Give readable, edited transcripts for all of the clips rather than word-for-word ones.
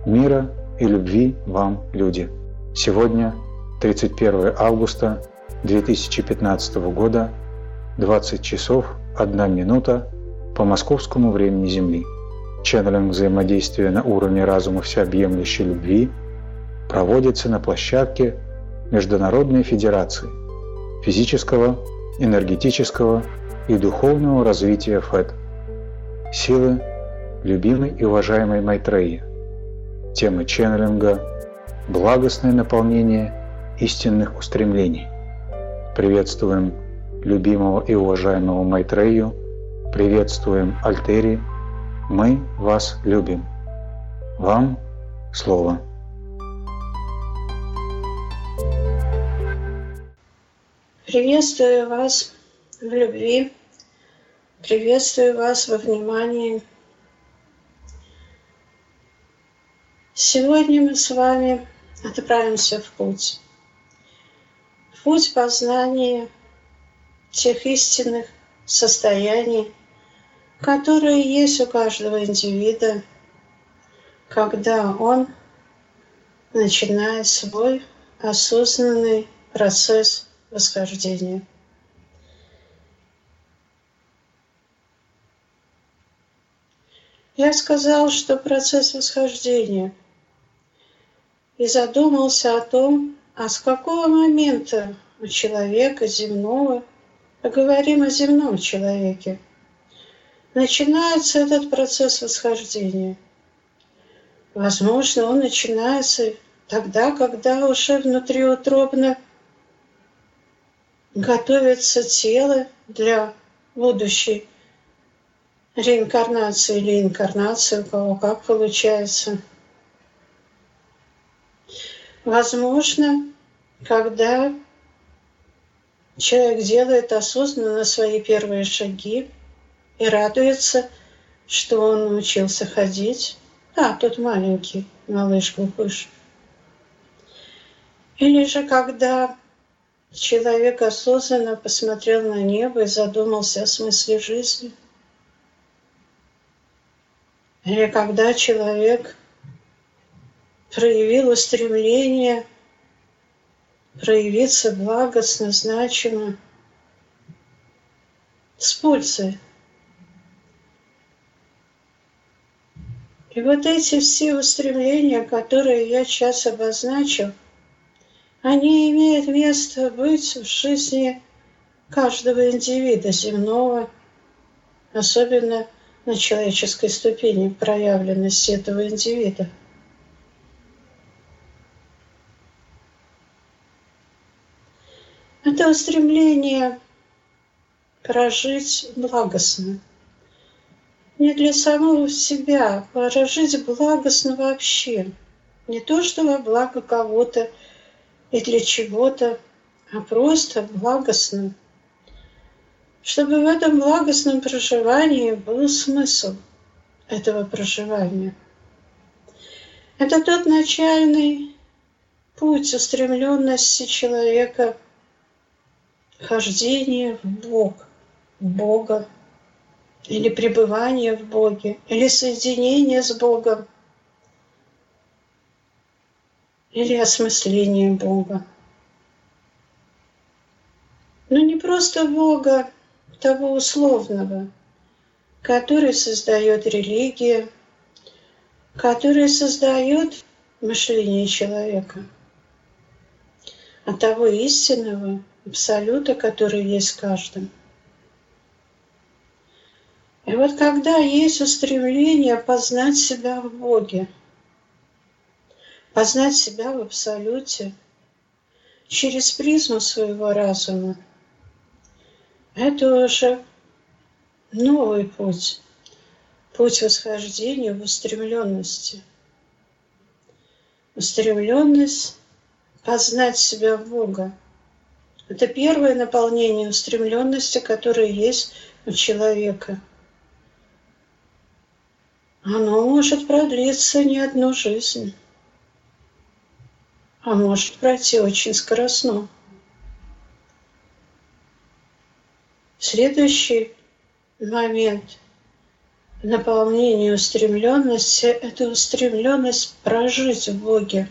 Мира и любви вам, люди! Сегодня 31 августа 2015 года, 20 часов 1 минута по московскому времени Земли. Ченнелинг взаимодействия на уровне разума всеобъемлющей любви проводится на площадке Международной Федерации физического, энергетического и духовного развития ФЭД. Силы любимой и уважаемой Майтреи. Тема ченнелинга – благостное наполнение истинных устремлений. Приветствуем любимого и уважаемого Майтрею, приветствуем Альтери, мы вас любим. Вам слово. Приветствую вас в любви, приветствую вас во внимании. Сегодня мы с вами отправимся в путь. В путь познания тех истинных состояний, которые есть у каждого индивида, когда он начинает свой осознанный процесс восхождения. Я сказал, что процесс восхождения, и задумался о том, а с какого момента у человека земного, поговорим о земном человеке, начинается этот процесс восхождения. Возможно, он начинается тогда, когда уже внутриутробно готовится тело для будущей реинкарнации или инкарнации, у кого как получается. Возможно, когда человек делает осознанно свои первые шаги и радуется, что он научился ходить. Тот маленький малыш-глупыш. Или же когда человек осознанно посмотрел на небо и задумался о смысле жизни. Или когда человек проявил устремление проявиться благостно, значимо, с пользой. И вот эти все устремления, которые я сейчас обозначил, они имеют место быть в жизни каждого индивида земного, особенно на человеческой ступени проявленности этого индивида. Это устремление прожить благостно. Не для самого себя, а прожить благостно вообще. Не то, что во благо кого-то и для чего-то, а просто благостно. Чтобы в этом благостном проживании был смысл этого проживания. Это тот начальный путь устремленности человека, хождение в Бога, или пребывание в Боге, или соединение с Богом, или осмысление Бога. Но не просто Бога того условного, который создает религия, который создает мышление человека, а того истинного абсолюта, который есть в каждом. И вот когда есть устремление познать себя в Боге, познать себя в абсолюте через призму своего разума, это уже новый путь, путь восхождения в устремленности. Устремленность познать себя в Бога. Это первое наполнение устремленности, которое есть у человека. Оно может продлиться не одну жизнь, а может пройти очень скоростно. Следующий момент наполнение устремленности – это устремленность прожить в Боге.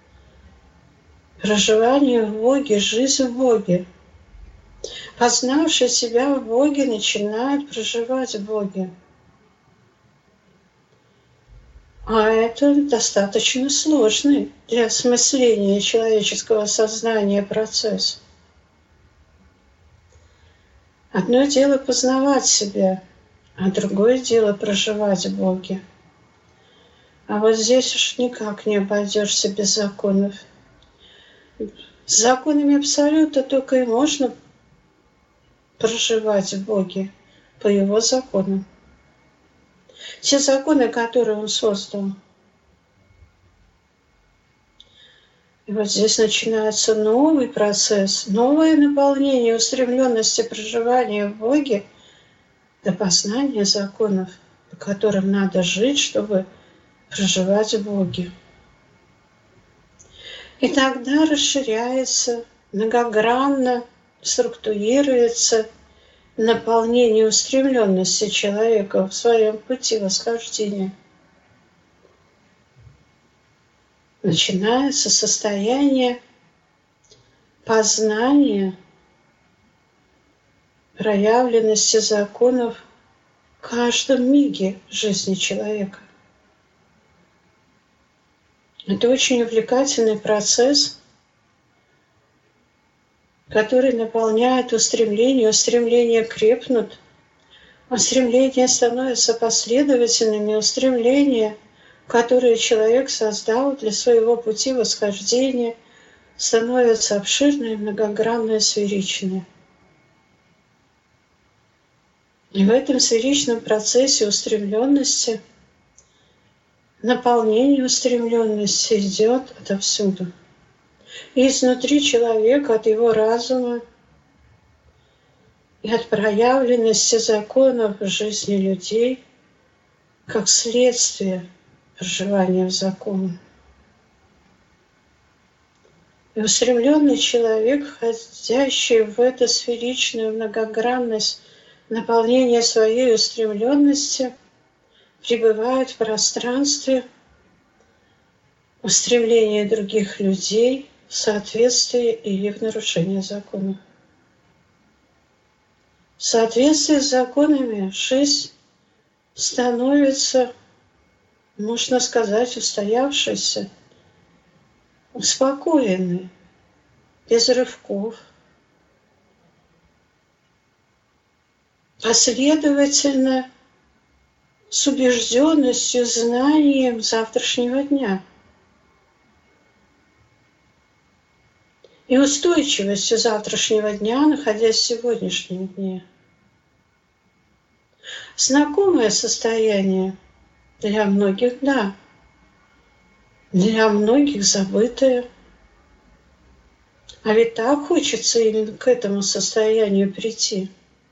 Проживание в Боге, жизнь в Боге. Познавший себя в Боге начинает проживать в Боге. А это достаточно сложный для осмысления человеческого сознания процесс. Одно дело познавать себя, а другое дело проживать в Боге. А вот здесь уж никак не обойдешься без законов. С законами Абсолюта только и можно проживать в Боге по Его законам. Те законы, которые Он создал. И вот здесь начинается новый процесс, новое наполнение устремленности проживания в Боге до познания законов, по которым надо жить, чтобы проживать в Боге. И тогда расширяется, многогранно структурируется наполнение устремленности человека в своем пути восхождения. Начинается состояние познания проявленности законов в каждом миге жизни человека. Это очень увлекательный процесс, который наполняет устремления. Устремления крепнут, устремления становятся последовательными, устремления, которые человек создал для своего пути восхождения, становятся обширные, многогранные, сферичные. И в этом сферичном процессе устремленности, наполнение устремленности идет отовсюду. И изнутри человека, от его разума и от проявленности законов в жизни людей, как следствие проживания в законе. И устремленный человек, входящий в эту сферичную многогранность наполнения своей устремленности, пребывает в пространстве устремления других людей в соответствии или в нарушение законов. В соответствии с законами жизнь становится, можно сказать, устоявшейся, успокоенной, без рывков, последовательно, с убежденностью, знанием завтрашнего дня и устойчивостью завтрашнего дня, находясь в сегодняшнем дне. Знакомое состояние для многих, да, для многих забытое. А ведь так хочется именно к этому состоянию прийти.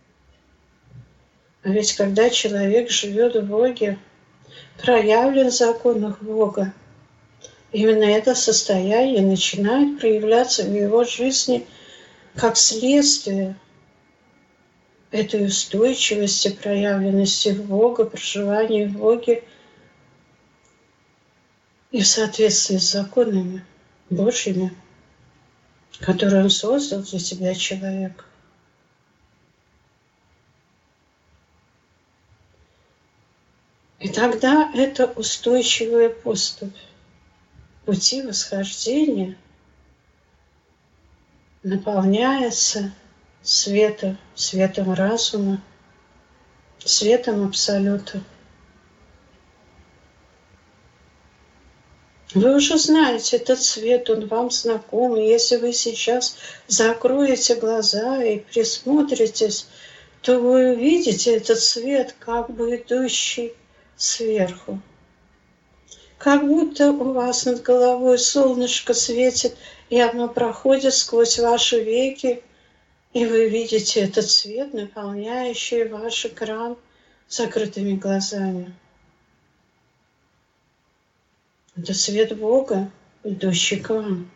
А ведь когда человек живет в Боге, проявлен в законах Бога, именно это состояние начинает проявляться в его жизни как следствие этой устойчивости, проявленности в Бога, проживания в Боге и в соответствии с законами Божьими, которые Он создал для тебя, человек. И тогда это устойчивая поступь пути восхождения наполняется светом разума, светом Абсолюта. Вы уже знаете этот свет, он вам знаком. И если вы сейчас закроете глаза и присмотритесь, то вы увидите этот свет, как бы идущий сверху. Как будто у вас над головой солнышко светит, и оно проходит сквозь ваши веки, и вы видите этот свет, наполняющий ваш экран закрытыми глазами. Это свет Бога, идущий к вам.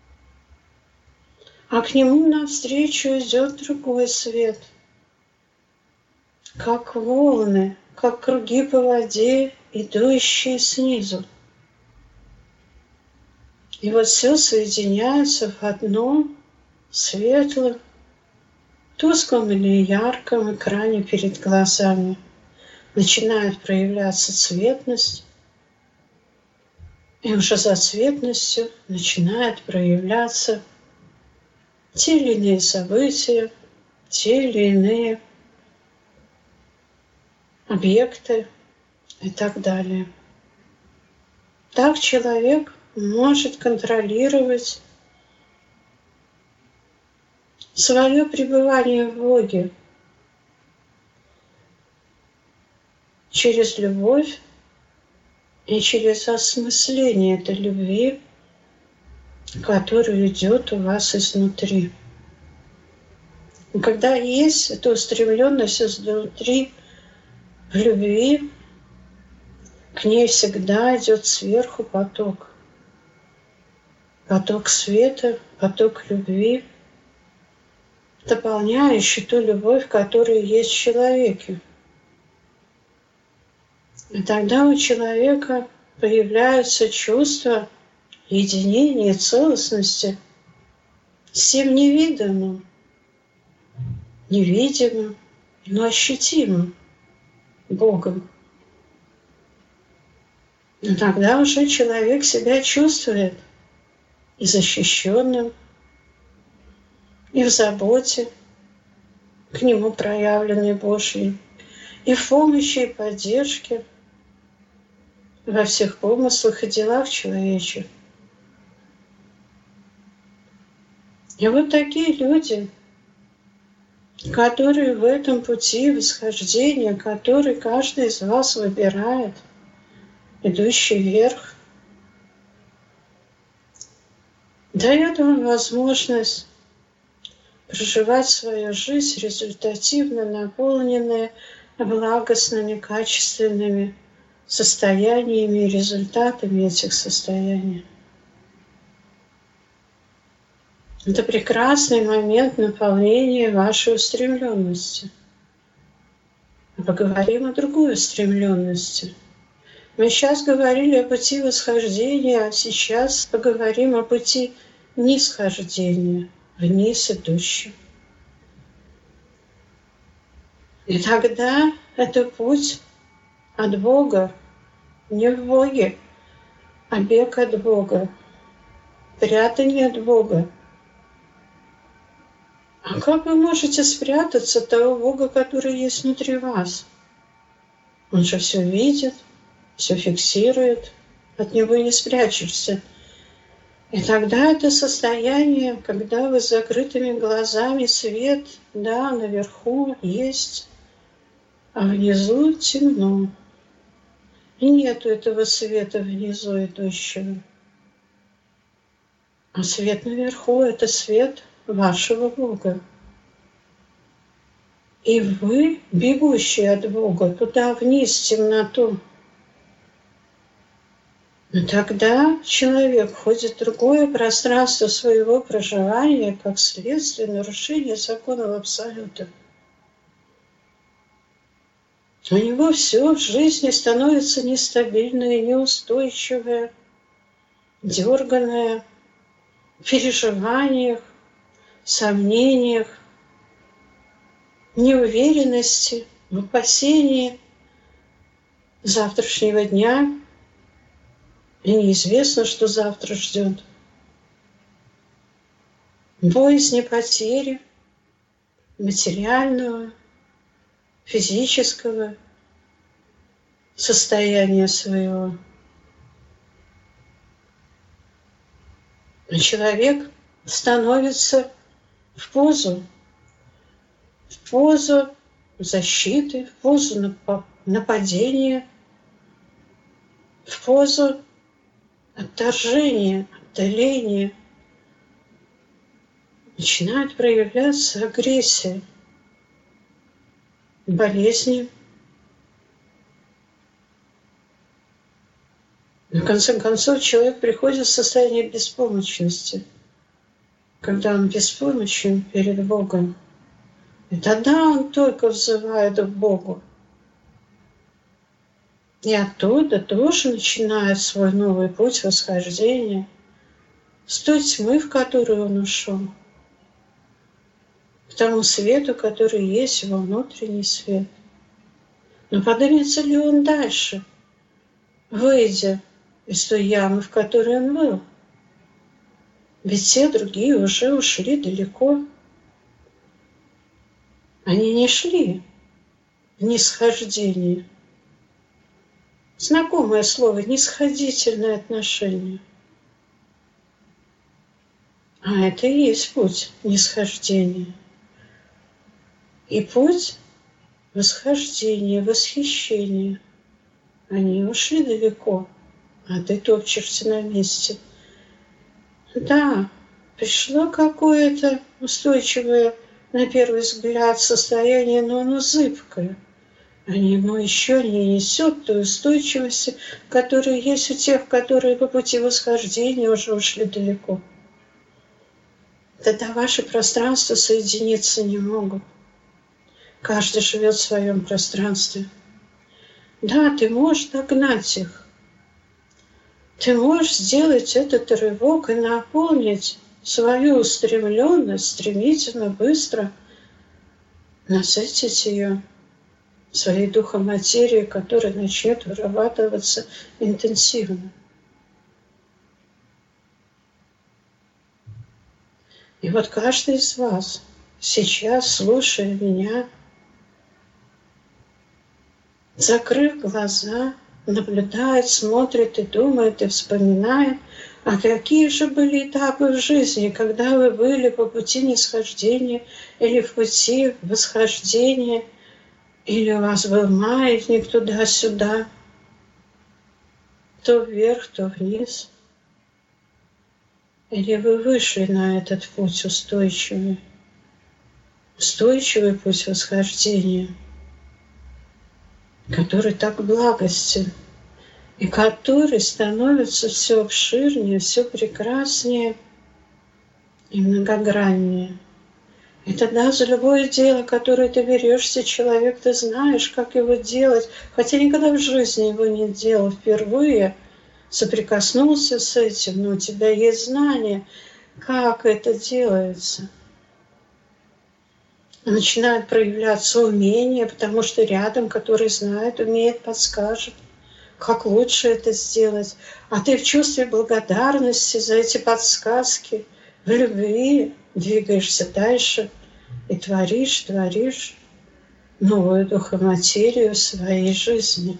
А к Нему навстречу идет другой свет, как волны, как круги по воде, идущие снизу. И вот все соединяется в одном светлом, тусклом или ярком экране перед глазами. Начинает проявляться цветность, и уже за цветностью начинают проявляться те или иные события, те или иные объекты и так далее. Так человек может контролировать свое пребывание в Боге через любовь и через осмысление этой любви, которая идет у вас изнутри. И когда есть эта устремленность изнутри в любви, к ней всегда идет сверху поток. Поток света, поток любви, дополняющий ту любовь, которая есть в человеке. И тогда у человека появляется чувство единения, целостности с тем невиданным, невидимым, но ощутимым Богом. И тогда уже человек себя чувствует и защищенным, и в заботе, к нему проявленной Божьей, и в помощи и поддержке во всех помыслах и делах человеческих. И вот такие люди, которые в этом пути восхождения, который каждый из вас выбирает, идущий вверх, дает вам возможность проживать свою жизнь результативно, наполненная благостными, качественными состояниями и результатами этих состояний. Это прекрасный момент наполнения вашей устремленности. Поговорим о другой устремленности. Мы сейчас говорили о пути восхождения, а сейчас поговорим о пути нисхождения, вниз идущем. И тогда это путь от Бога, не в Боге, а бег от Бога, прятание от Бога. А как вы можете спрятаться от того Бога, который есть внутри вас? Он же все видит, все фиксирует, от Него не спрячешься. И тогда это состояние, когда вы с закрытыми глазами, свет, да, наверху есть, а внизу темно. И нету этого света внизу идущего. А свет наверху — это свет вашего Бога. И вы, бегущие от Бога, туда вниз, в темноту. Но тогда человек входит в другое пространство своего проживания, как следствие нарушения законов Абсолюта. У него все в жизни становится нестабильное, неустойчивое, дерганное, в переживаниях, сомнениях, неуверенности, в опасении завтрашнего дня, и неизвестно, что завтра ждет. Боязни потери материального, физического состояния своего. Человек становится в позу защиты, в позу нападения, в позу отторжения, отдаления. Начинает проявляться агрессия, болезни. В конце концов, человек приходит в состояние беспомощности, когда он беспомощен перед Богом. И тогда он только взывает к Богу. И оттуда тоже начинает свой новый путь восхождения с той тьмы, в которую он ушел, к тому свету, который есть его внутренний свет. Но поднимется ли он дальше, выйдя из той ямы, в которой он был? Ведь те другие уже ушли далеко. Они не шли в нисхождение. Знакомое слово «нисходительное отношение». А это и есть путь нисхождения. И путь восхождения, восхищения. Они ушли далеко, а ты топчешься на месте. Да, пришло какое-то устойчивое, на первый взгляд, состояние, но оно зыбкое. Оно еще не несет той устойчивости, которая есть у тех, которые по пути восхождения уже ушли далеко. Тогда ваши пространства соединиться не могут. Каждый живет в своем пространстве. Да, ты можешь догнать их. Ты можешь сделать этот рывок и наполнить свою устремленность стремительно, быстро, насытить ее своей духом материи, которая начнет вырабатываться интенсивно. И вот каждый из вас сейчас, слушая меня, закрыв глаза, наблюдает, смотрит и думает, и вспоминает, а какие же были этапы в жизни, когда вы были по пути нисхождения или в пути восхождения, или у вас был маятник туда-сюда, то вверх, то вниз. Или вы вышли на этот путь устойчивый путь восхождения, который так благостен, и который становится все обширнее, все прекраснее и многограннее. И тогда за любое дело, которое ты берешься, человек, ты знаешь, как его делать, хотя никогда в жизни его не делал впервые, соприкоснулся с этим, но у тебя есть знание, как это делается. Начинает проявляться умение, потому что рядом, который знает, умеет, подскажет, как лучше это сделать. А ты в чувстве благодарности за эти подсказки, в любви двигаешься дальше и творишь новую духоматерию своей жизни.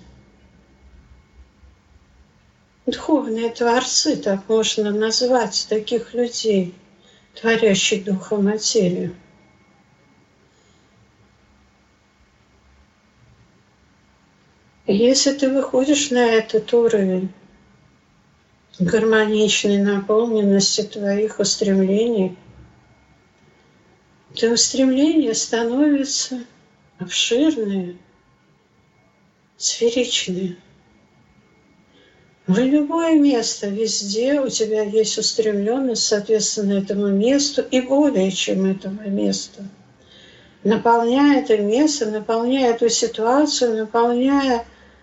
Духовные творцы, так можно назвать таких людей, творящих духоматерию. И если ты выходишь на этот уровень гармоничной наполненности твоих устремлений, то устремления становятся обширные, сферичные. В любое место, везде у тебя есть устремленность, соответственно, этому месту и более чем этому месту. Наполняя это место, наполняя эту ситуацию, наполняя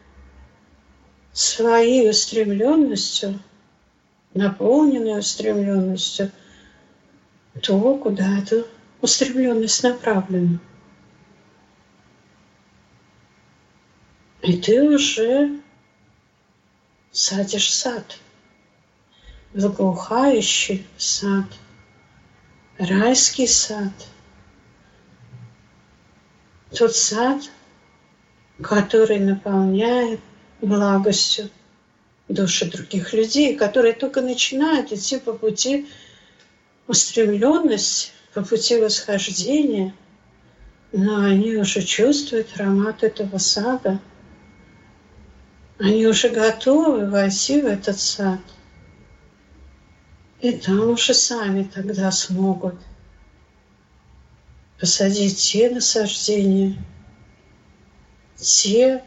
своей устремленностью, наполненной устремленностью, то, куда эта устремленность направлена. И ты уже садишь сад, благоухающий сад, райский сад. Тот сад, который наполняет благостью души других людей, которые только начинают идти по пути устремленности, по пути восхождения, но они уже чувствуют аромат этого сада. Они уже готовы войти в этот сад. И там уже сами тогда смогут посадить те насаждения, те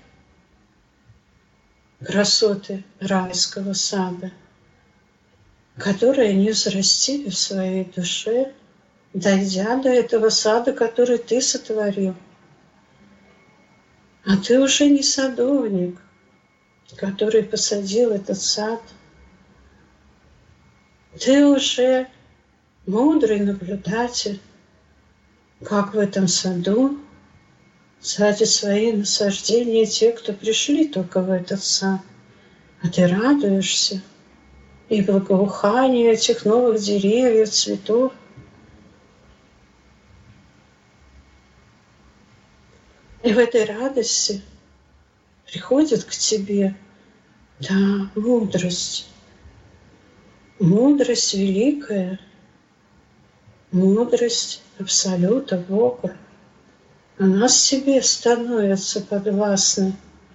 красоты райского сада, которые они взрастили в своей душе, дойдя до этого сада, который ты сотворил. А ты уже не садовник, который посадил этот сад. Ты уже мудрый наблюдатель, как в этом саду садят свои насаждения те, кто пришли только в этот сад. А ты радуешься и благоуханию этих новых деревьев, цветов. И в этой радости приходит к тебе, да, мудрость. Мудрость великая, мудрость Абсолюта Бога. Она себе становится подвластной.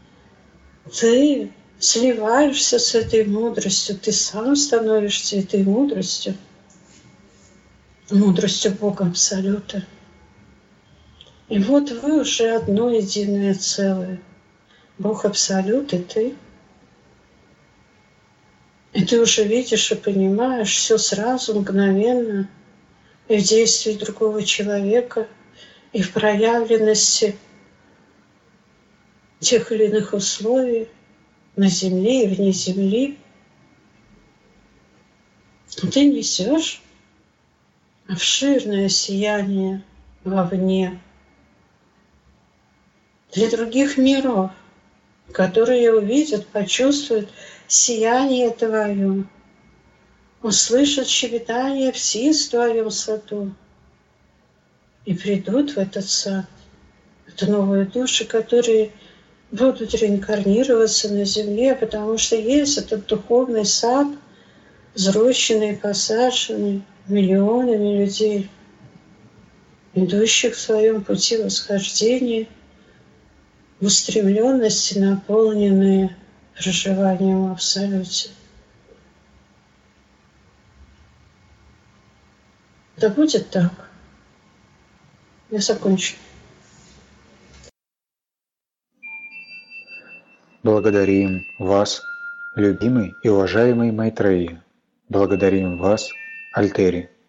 Ты сливаешься с этой мудростью, ты сам становишься этой мудростью, мудростью Бога Абсолюта. И вот вы уже одно единое целое. Бог Абсолют и ты. И ты уже видишь и понимаешь все сразу, мгновенно, и в действии другого человека, и в проявленности тех или иных условий на земле и вне земли. Ты несешь обширное сияние вовне для других миров, которые увидят, почувствуют сияние Твое, услышат щебетание птиц в Твоем саду и придут в этот сад. Это новые души, которые будут реинкарнироваться на земле, потому что есть этот духовный сад, взрощенный, посаженный миллионами людей, идущих в своем пути восхождения, в устремленности, наполненные проживанием в Абсолюте. Да будет так. Я закончу. Благодарим вас, любимый и уважаемый Майтрея. Благодарим вас, Альтери.